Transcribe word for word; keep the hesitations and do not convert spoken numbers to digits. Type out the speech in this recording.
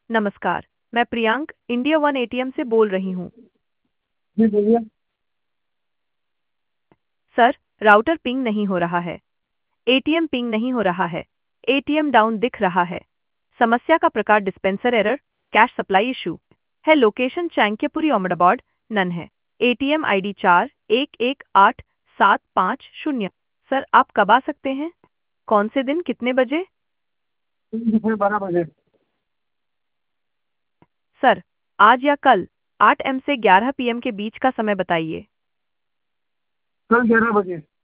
नमस्कार, मैं Priyank India one ATM से बोल रही हूँ। जी बोलिए। सर, राउटर पिंग नहीं हो रहा है। एटीएम पिंग नहीं हो रहा है। एटीएम डाउन दिख रहा है। समस्या का प्रकार dispenser error, cash supply issue है। लोकेशन चैंक्यपुरी ओमडाबाद, नन है। एटीएम आईडी चार एक एक आठ सात पाँच शून्य। सर, आप कब आ सकते हैं? कौन से दिन, कितने बजे? दोपहर बारह बजे। सर, आज या कल आठ एम से ग्यारह पीएम के बीच का समय बताइए। कल ग्यारह बजे।